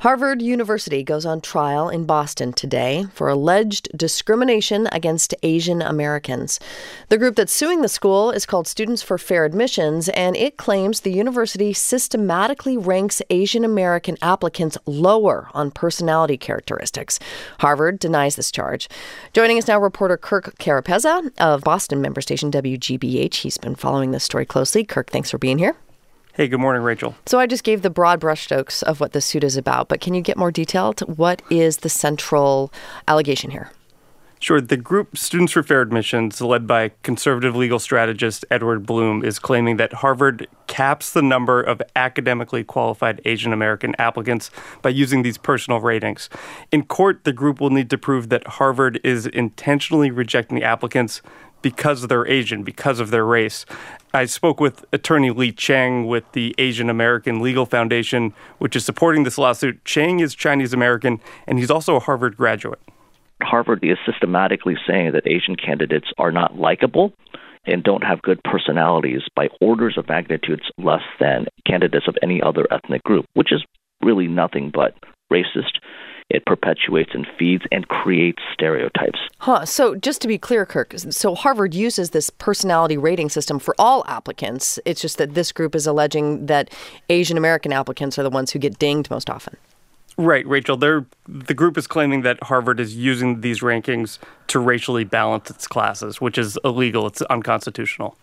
Harvard University goes on trial in Boston today for alleged discrimination against Asian Americans. The group that's suing the school is called Students for Fair Admissions, and it claims the university systematically ranks Asian American applicants lower on personality characteristics. Harvard denies this charge. Joining us now, reporter Kirk Carapezza of Boston member station WGBH. He's been following this story closely. Kirk, thanks for being here. Hey, good morning, Rachel. So I just gave the broad brushstrokes of what the suit is about, but can you get more detailed? What is the central allegation here? Sure. The group Students for Fair Admissions, led by conservative legal strategist Edward Blum, is claiming that Harvard caps the number of academically qualified Asian American applicants by using these personal ratings. In court, the group will need to prove that Harvard is intentionally rejecting applicants because they're Asian, because of their race. I spoke with attorney Lee Cheng with the Asian American Legal Foundation, which is supporting this lawsuit. Cheng is Chinese American, and he's also a Harvard graduate. Harvard is systematically saying that Asian candidates are not likable and don't have good personalities by orders of magnitudes less than candidates of any other ethnic group, which is really nothing but racist. It perpetuates and feeds and creates stereotypes. So just to be clear, Kirk, so Harvard uses this personality rating system for all applicants. It's just that this group is alleging that Asian American applicants are the ones who get dinged most often. Right, Rachel. The group is claiming that Harvard is using these rankings to racially balance its classes, which is illegal. It's unconstitutional.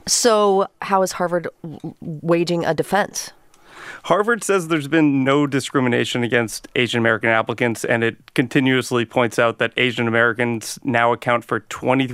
So how is Harvard waging a defense? Harvard says there's been no discrimination against Asian American applicants, and it continuously points out that Asian Americans now account for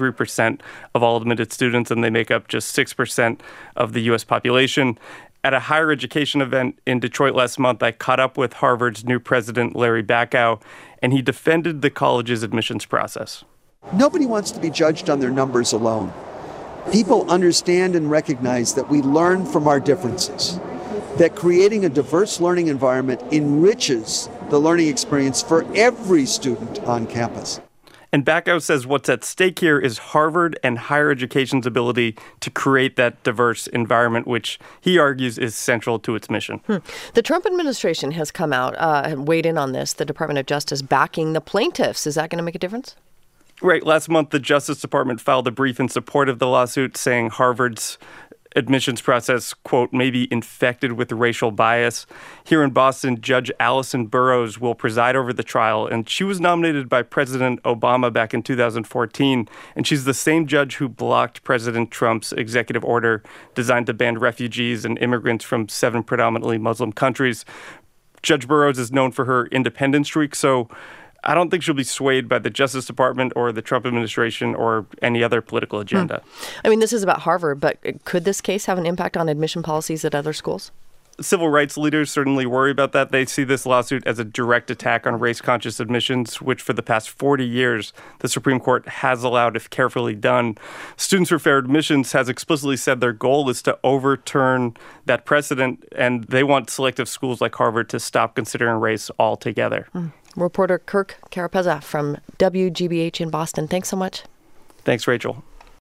23% of all admitted students, and they make up just 6% of the U.S. population. At a higher education event in Detroit last month, I caught up with Harvard's new president, Larry Bacow, and he defended the college's admissions process. Nobody wants to be judged on their numbers alone. People understand and recognize that we learn from our differences, that creating a diverse learning environment enriches the learning experience for every student on campus. And Bacow says what's at stake here is Harvard and higher education's ability to create that diverse environment, which he argues is central to its mission. The Trump administration has come out and weighed in on this, the Department of Justice backing the plaintiffs. Is that going to make a difference? Right. Last month, the Justice Department filed a brief in support of the lawsuit, saying Harvard's admissions process, quote, may be infected with racial bias. Here in Boston, Judge Allison Burroughs will preside over the trial, and she was nominated by President Obama back in 2014, and she's the same judge who blocked President Trump's executive order designed to ban refugees and immigrants from 7 predominantly Muslim countries. Judge Burroughs is known for her independent streak, so I don't think she'll be swayed by the Justice Department or the Trump administration or any other political agenda. I mean, this is about Harvard, but could this case have an impact on admission policies at other schools? Civil rights leaders certainly worry about that. They see this lawsuit as a direct attack on race-conscious admissions, which for the past 40 years, the Supreme Court has allowed if carefully done. Students for Fair Admissions has explicitly said their goal is to overturn that precedent, and they want selective schools like Harvard to stop considering race altogether. Reporter Kirk Carapezza from WGBH in Boston. Thanks so much. Thanks, Rachel.